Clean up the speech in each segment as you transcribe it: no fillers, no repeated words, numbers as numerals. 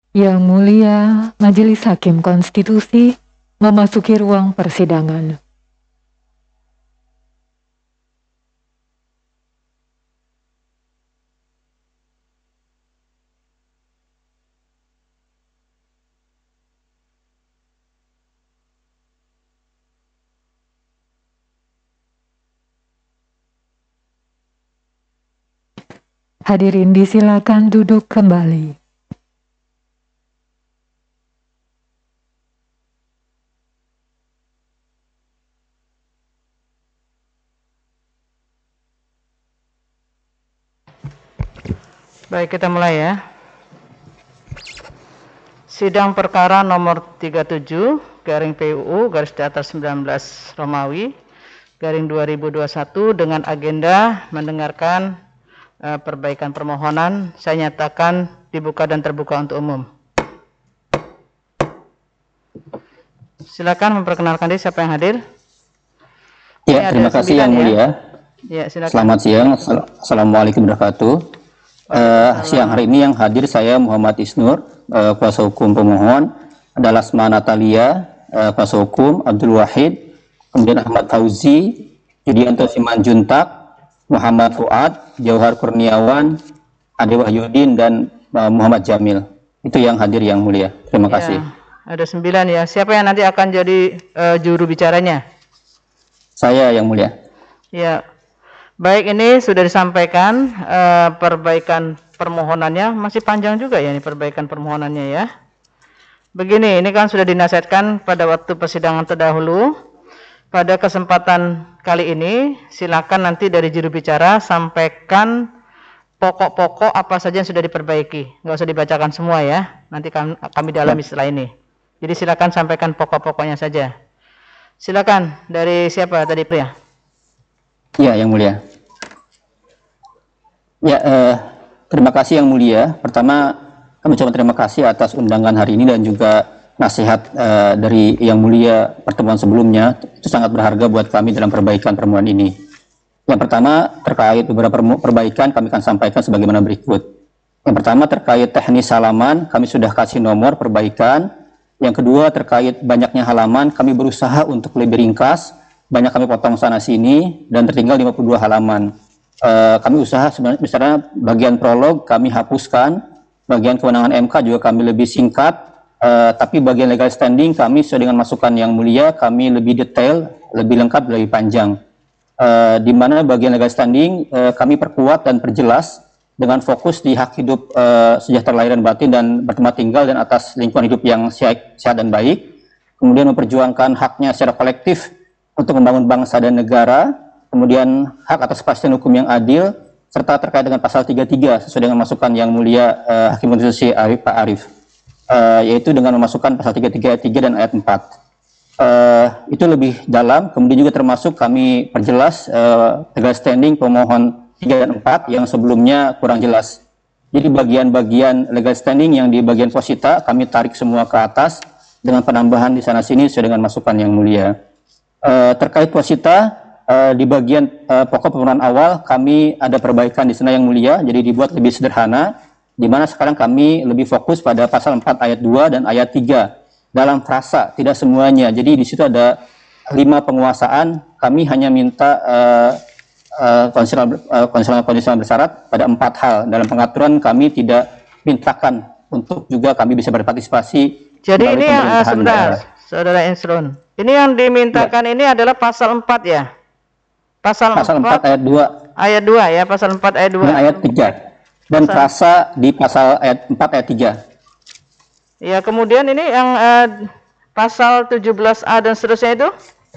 Yang Mulia, Majelis Hakim Konstitusi memasuki ruang persidangan. Hadirin disilakan duduk kembali. Baik, kita mulai ya. Sidang perkara nomor 37 garing PUU garis datar 19 Romawi garing 2021 dengan agenda mendengarkan perbaikan permohonan. Saya nyatakan dibuka dan terbuka untuk umum. Silakan memperkenalkan diri, siapa yang hadir? Ya, terima kasih Yang Mulia. Ya, silakan. Selamat siang. Assalamualaikum warahmatullahi wabarakatuh. Siang hari ini yang hadir saya Muhammad Isnur, kuasa hukum pemohon, ada Lasma Natalia, kuasa hukum, Abdul Wahid, kemudian Ahmad Fauzi, Yudianto Simanjuntak, Muhammad Fuad, Jauhar Kurniawan, Ade Wahyudin, dan Muhammad Jamil. Itu yang hadir Yang Mulia. Terima kasih. Ada 9 ya. Siapa yang nanti akan jadi juru bicaranya? Saya Yang Mulia. Ya. Baik, ini sudah disampaikan perbaikan permohonannya, masih panjang juga ya ini perbaikan permohonannya ya. Begini, ini kan sudah dinasihatkan pada waktu persidangan terdahulu. Pada kesempatan kali ini, silakan nanti dari juru bicara sampaikan pokok-pokok apa saja yang sudah diperbaiki. Nggak usah dibacakan semua ya, nanti kami dalami setelah ini. Jadi silakan sampaikan pokok-pokoknya saja. Silakan, dari siapa tadi, Pria? Ya, Yang Mulia. Ya, terima kasih Yang Mulia. Pertama, kami ucapkan terima kasih atas undangan hari ini dan juga nasihat dari Yang Mulia pertemuan sebelumnya. Itu sangat berharga buat kami dalam perbaikan permohonan ini. Yang pertama, terkait beberapa perbaikan kami akan sampaikan sebagaimana berikut. Yang pertama, terkait teknis halaman, kami sudah kasih nomor perbaikan. Yang kedua, terkait banyaknya halaman, kami berusaha untuk lebih ringkas. Banyak kami potong sana-sini dan tertinggal 52 halaman. Kami usaha sebenarnya, misalnya bagian prolog kami hapuskan, bagian kewenangan MK juga kami lebih singkat, tapi bagian legal standing kami sesuai dengan masukan Yang Mulia, kami lebih detail, lebih lengkap, lebih panjang. Di mana bagian legal standing kami perkuat dan perjelas dengan fokus di hak hidup sejahtera lahir dan batin dan bertempat tinggal dan atas lingkungan hidup yang sehat dan baik. Kemudian memperjuangkan haknya secara kolektif untuk membangun bangsa dan negara, kemudian hak atas kepastian hukum yang adil, serta terkait dengan pasal 33 sesuai dengan masukan Yang Mulia Hakim Konstitusi Pak Arief, yaitu dengan memasukkan pasal 33 ayat 3 dan ayat 4. Itu lebih dalam, kemudian juga termasuk kami perjelas legal standing pemohon 3 dan 4 yang sebelumnya kurang jelas. Jadi bagian-bagian legal standing yang di bagian posita kami tarik semua ke atas dengan penambahan di sana-sini sesuai dengan masukan Yang Mulia. Terkait wasita di bagian pokok permohonan awal kami ada perbaikan di sana Yang Mulia, jadi dibuat lebih sederhana, di mana sekarang kami lebih fokus pada pasal 4 ayat 2 dan ayat 3 dalam frasa, tidak semuanya. Jadi di situ ada 5 penguasaan, kami hanya minta kondisional bersyarat pada 4 hal. Dalam pengaturan kami tidak mintakan untuk juga kami bisa berpartisipasi. Jadi ini yang sebentar, Saudara Insrun. Ini yang dimintakan ini adalah pasal 4 ya? Pasal 4 ayat 2. Ayat 2 ya, pasal 4 ayat 2. Dan ayat 3. Dan frasa di pasal ayat 4 ayat 3. Ya, kemudian ini yang pasal 17A dan seterusnya itu?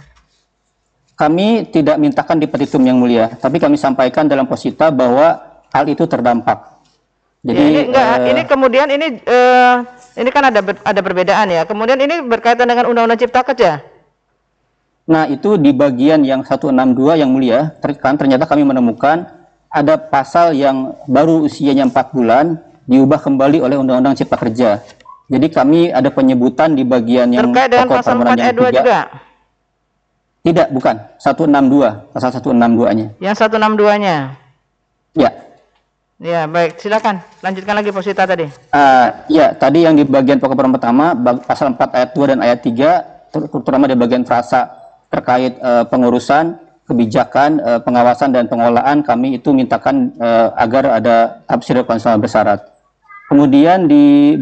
Kami tidak mintakan di petitum Yang Mulia, tapi kami sampaikan dalam posita bahwa hal itu terdampak. Jadi ya, ini kemudian ini kan ada perbedaan ya. Kemudian ini berkaitan dengan Undang-Undang Cipta Kerja. Nah, itu di bagian yang 162 Yang Mulia, ternyata kami menemukan ada pasal yang baru usianya 4 bulan diubah kembali oleh Undang-Undang Cipta Kerja. Jadi kami ada penyebutan di bagian yang terkait dengan pasal 4 ayat 2 juga. Tidak, bukan. 162, pasal 162-nya. Yang 162-nya. Ya. Ya, baik. Silakan. Lanjutkan lagi Posita tadi. Ya, tadi yang di bagian pokok permohonan pertama, pasal 4 ayat 2 dan ayat 3, terutama di bagian frasa terkait pengurusan, kebijakan, pengawasan dan pengelolaan, kami itu mintakan agar ada tafsir konstitusional bersyarat. Kemudian di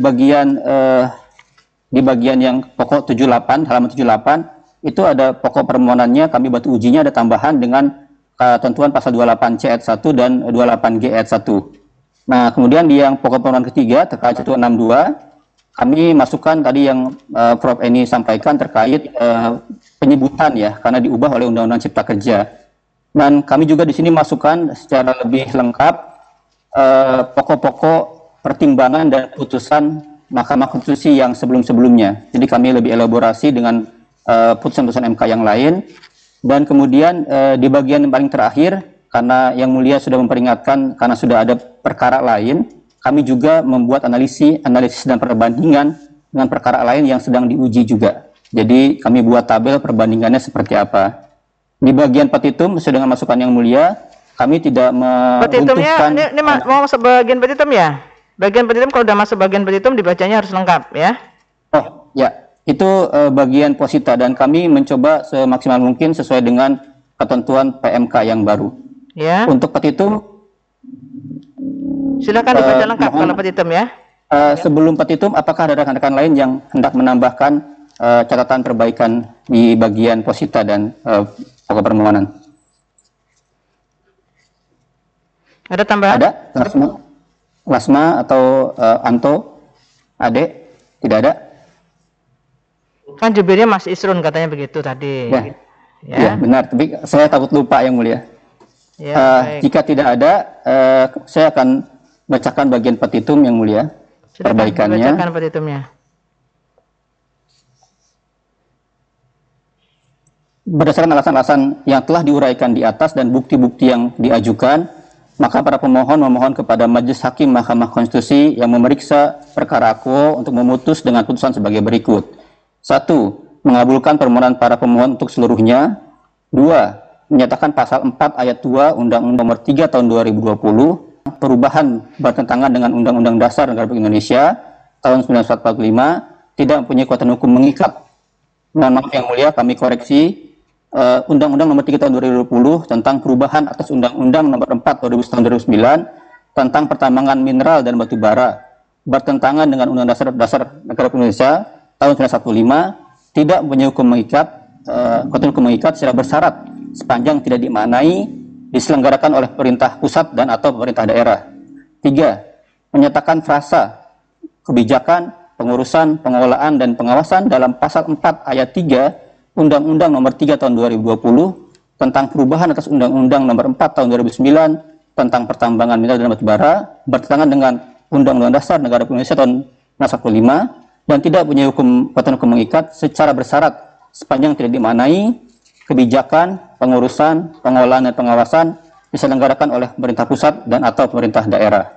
bagian yang pokok 78, halaman 78, itu ada pokok permohonannya, kami batu ujinya ada tambahan dengan ketentuan pasal 28C ayat 1 dan 28G ayat 1. Nah, kemudian di yang pokok permohonan ketiga terkait 162, kami masukkan tadi yang Prof. Eni sampaikan terkait penyebutan ya, karena diubah oleh Undang-Undang Cipta Kerja. Dan kami juga di sini masukkan secara lebih lengkap pokok-pokok pertimbangan dan putusan Mahkamah Konstitusi yang sebelum-sebelumnya. Jadi kami lebih elaborasi dengan putusan-putusan MK yang lain. Dan kemudian di bagian yang paling terakhir, karena Yang Mulia sudah memperingatkan karena sudah ada perkara lain, kami juga membuat analisis dan perbandingan dengan perkara lain yang sedang diuji juga. Jadi kami buat tabel perbandingannya seperti apa. Di bagian petitum, sesuai dengan masukan Yang Mulia, kami tidak petitumnya, ini mau masuk bagian petitum ya? Bagian petitum, kalau sudah masuk bagian petitum, dibacanya harus lengkap ya? Oh, ya. Itu bagian Posita dan kami mencoba semaksimal mungkin sesuai dengan ketentuan PMK yang baru. Ya. Untuk petitum, silakan dibaca lengkap kalau petitum ya. Sebelum petitum, apakah ada rekan-rekan lain yang hendak menambahkan catatan perbaikan di bagian Posita dan pokok permohonan? Ada tambahan? Ada? Lasma atau Anto? Ade? Tidak ada? Kan jubirnya Mas Isrun katanya begitu tadi. Ya, benar. Tapi saya takut lupa Yang Mulia. Ya, jika tidak ada, saya akan bacakan bagian petitum Yang Mulia. Silakan, perbaikannya. Bacakan petitumnya. Berdasarkan alasan-alasan yang telah diuraikan di atas dan bukti-bukti yang diajukan, maka para pemohon memohon kepada Majelis Hakim Mahkamah Konstitusi yang memeriksa perkara quo untuk memutus dengan putusan sebagai berikut. 1. Mengabulkan permohonan para pemohon untuk seluruhnya. 2. Menyatakan pasal 4 ayat 2 Undang-Undang Nomor 3 Tahun 2020 perubahan bertentangan dengan Undang-Undang Dasar Negara Republik Indonesia tahun 1945 tidak mempunyai kekuatan hukum mengikat. Mohon maaf Yang Mulia, kami koreksi. Undang-Undang Nomor 3 Tahun 2020 tentang perubahan atas Undang-Undang Nomor 4 tahun 2009 tentang pertambangan mineral dan batu bara bertentangan dengan Undang-Undang Dasar Negara Republik Indonesia tahun 1945 tidak mempunyai hukum mengikat, kekuatan hukum mengikat secara bersyarat sepanjang tidak dimaknai diselenggarakan oleh pemerintah pusat dan atau pemerintah daerah. 3. Menyatakan frasa kebijakan, pengurusan, pengelolaan dan pengawasan dalam pasal 4 ayat 3 Undang-Undang Nomor 3 Tahun 2020 tentang perubahan atas Undang-Undang Nomor 4 Tahun 2009 tentang pertambangan mineral dan batu bara bertentangan dengan Undang-Undang Dasar Negara Republik Indonesia tahun 1945 dan tidak punya kekuatan hukum mengikat secara bersyarat sepanjang tidak dimaknai kebijakan, pengurusan, pengelolaan dan pengawasan diselenggarakan oleh pemerintah pusat dan atau pemerintah daerah.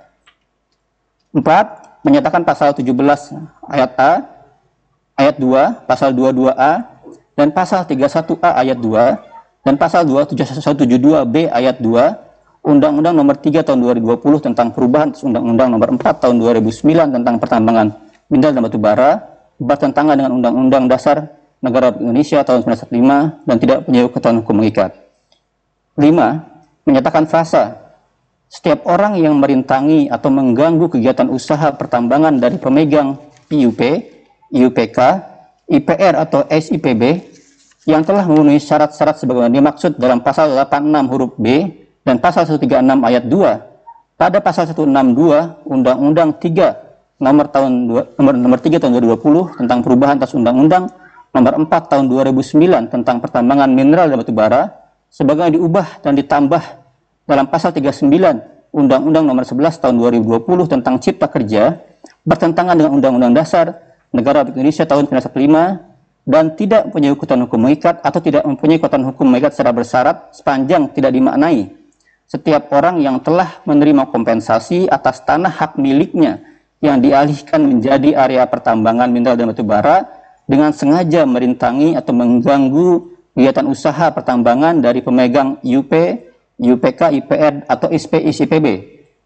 4. Menyatakan pasal 17 ayat A, ayat 2, pasal 22A, dan pasal 31A ayat 2, dan pasal 172B ayat 2, Undang-Undang Nomor 3 Tahun 2020 tentang perubahan Undang-Undang Nomor 4 Tahun 2009 tentang pertambangan mineral dan batu bara bertentangan dengan Undang-Undang Dasar Negara Republik Indonesia tahun 1945 dan tidak punya kekuatan hukum mengikat. 5. Menyatakan frasa setiap orang yang merintangi atau mengganggu kegiatan usaha pertambangan dari pemegang IUP, IUPK, IPR atau SIPB yang telah memenuhi syarat-syarat sebagaimana dimaksud dalam pasal 86 huruf B dan pasal 136 ayat 2 pada pasal 162 Undang-Undang 3 Nomor 3 Tahun 2020 tentang perubahan atas Undang-Undang Nomor 4 Tahun 2009 tentang pertambangan mineral dan batu bara sebagaimana diubah dan ditambah dalam pasal 39 Undang-Undang Nomor 11 Tahun 2020 tentang Cipta Kerja bertentangan dengan Undang-Undang Dasar Negara Republik Indonesia tahun 1945 dan tidak mempunyai kekuatan hukum mengikat atau tidak mempunyai kekuatan hukum mengikat secara bersyarat sepanjang tidak dimaknai setiap orang yang telah menerima kompensasi atas tanah hak miliknya yang dialihkan menjadi area pertambangan mineral dan batu bara dengan sengaja merintangi atau mengganggu kegiatan usaha pertambangan dari pemegang IUP, IUPK, IPR atau SPI, IPB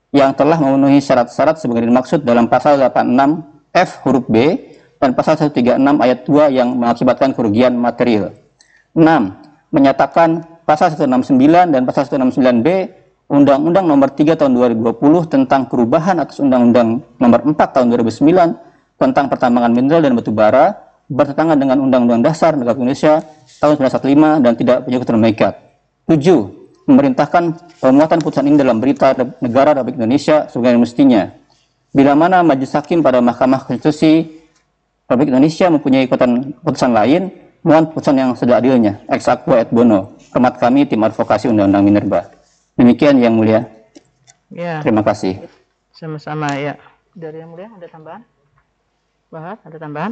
yang telah memenuhi syarat-syarat sebagai dimaksud dalam pasal 86F huruf B dan pasal 136 ayat 2 yang mengakibatkan kerugian material. 6. Menyatakan pasal 169 dan pasal 169B Undang-Undang Nomor 3 Tahun 2020 tentang perubahan atas Undang-Undang Nomor 4 Tahun 2009 tentang pertambangan mineral dan batu bara bertentangan dengan Undang-Undang Dasar Negara Indonesia tahun 1945 dan tidak punya keturunan mengikat. 7. Memerintahkan pemuatan putusan ini dalam berita negara Republik Indonesia sebagaimana mestinya. Bila mana Majelis Hakim pada Mahkamah Konstitusi Republik Indonesia mempunyai putusan lain, mohon putusan yang seadilnya. Ex aequo et bono. Hormat kami tim advokasi Undang-Undang Minerba. Demikian Yang Mulia. Ya. Terima kasih. Sama-sama ya. Dari Yang Mulia ada tambahan? Bahas, ada tambahan?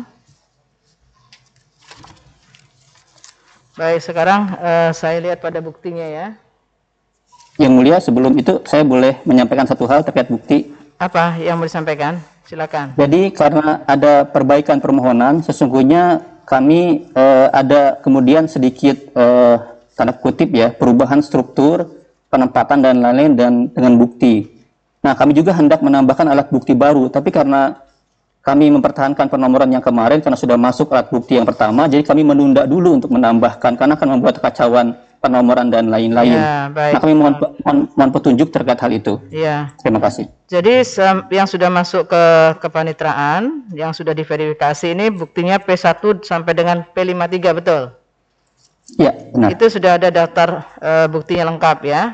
Baik, sekarang saya lihat pada buktinya ya. Yang Mulia, sebelum itu saya boleh menyampaikan satu hal terkait bukti. Apa yang mau disampaikan? Silakan. Jadi karena ada perbaikan permohonan, sesungguhnya kami ada kemudian sedikit tanda kutip ya, perubahan struktur, penempatan dan lain-lain dan dengan bukti. Nah, kami juga hendak menambahkan alat bukti baru, tapi karena kami mempertahankan penomoran yang kemarin karena sudah masuk alat bukti yang pertama, jadi kami menunda dulu untuk menambahkan karena akan membuat kekacauan penomoran dan lain-lain. Ya, baik. Nah, kami mohon petunjuk terkait hal itu. Iya. Terima kasih. Jadi yang sudah masuk ke kepaniteraan, yang sudah diverifikasi ini buktinya P1 sampai dengan P53, betul? Ya, benar. Itu sudah ada daftar buktinya lengkap ya.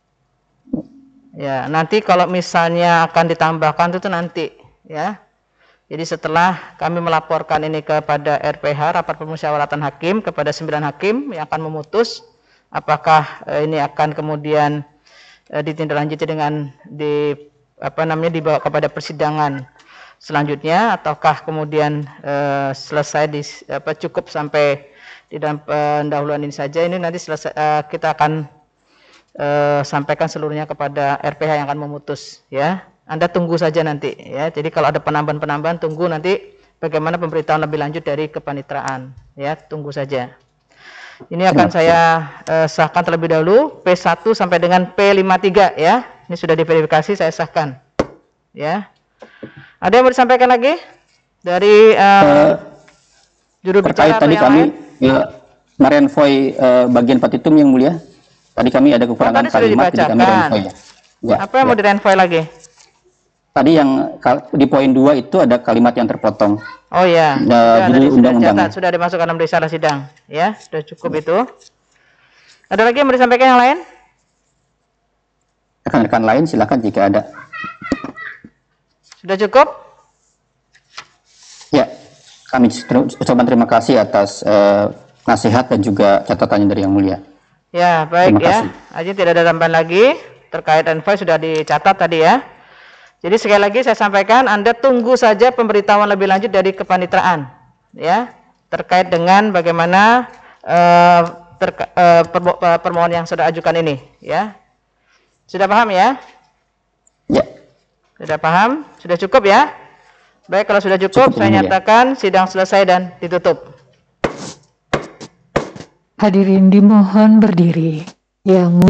Ya, nanti kalau misalnya akan ditambahkan itu nanti ya. Jadi setelah kami melaporkan ini kepada RPH, Rapat Permusyawaratan Hakim, kepada 9 hakim yang akan memutus apakah ini akan kemudian ditindaklanjuti dengan dibawa kepada persidangan selanjutnya ataukah kemudian selesai cukup sampai di dalam pendahuluan ini saja. Ini nanti selesai, kita akan sampaikan seluruhnya kepada RPH yang akan memutus ya. Anda tunggu saja nanti ya. Jadi kalau ada penambahan-penambahan, tunggu nanti bagaimana pemberitahuan lebih lanjut dari kepaniteraan ya. Tunggu saja. Ini akan saya sahkan terlebih dahulu P1 sampai dengan P53 ya. Ini sudah diverifikasi, saya sahkan ya. Ada yang mau disampaikan lagi dari juru bicara tadi kami ya, merenvoy bagian petitum Yang Mulia. Tadi kami ada kekurangan kalimat, jadi kami renvoy. Ya, apa yang mau direnvoy lagi? Tadi yang di poin 2 itu ada kalimat yang terpotong. Oh ya, sudah dimasukkan dalam risalah sidang. Ya, sudah cukup itu. Ada lagi yang mau disampaikan yang lain? Rekan-rekan lain silakan jika ada. Sudah cukup? Ya, kami ucapkan terima kasih atas nasihat dan juga catatannya dari Yang Mulia. Ya, baik ya. Aji tidak ada tambahan lagi terkait envoy sudah dicatat tadi ya. Jadi sekali lagi saya sampaikan, Anda tunggu saja pemberitahuan lebih lanjut dari kepaniteraan ya, terkait dengan bagaimana permohonan yang sudah ajukan ini ya. Sudah paham ya? Ya. Sudah paham? Sudah cukup ya? Baik, kalau sudah cukup saya nyatakan sidang selesai dan ditutup. Hadirin dimohon berdiri. Yang